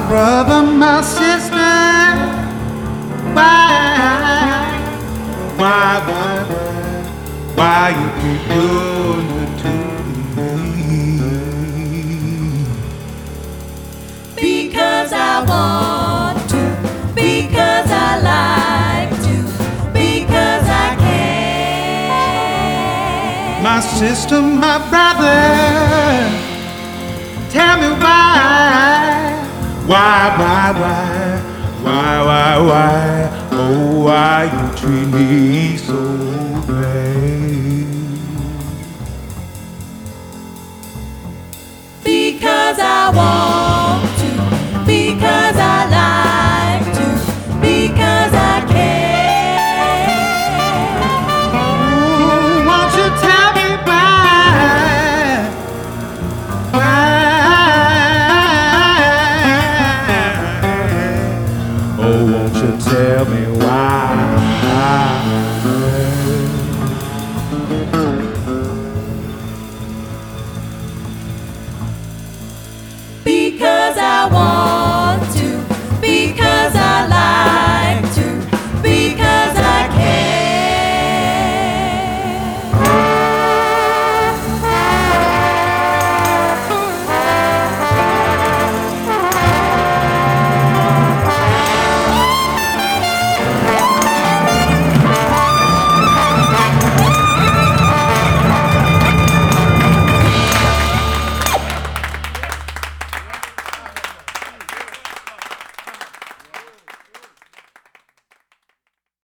brother, my sister, why you keep doing it to me? Because I want to, because I like to, because I can. My sister, my brother, tell me why, oh, why you treat me so bad? Because I want